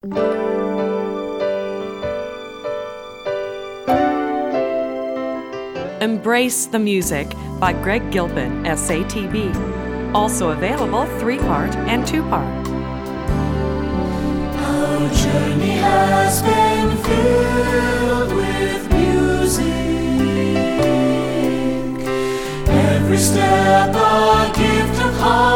Embrace the Music by Greg Gilpin, SATB. Also available 3-part and 2-part. Our journey has been filled with music. Every step a gift of heart.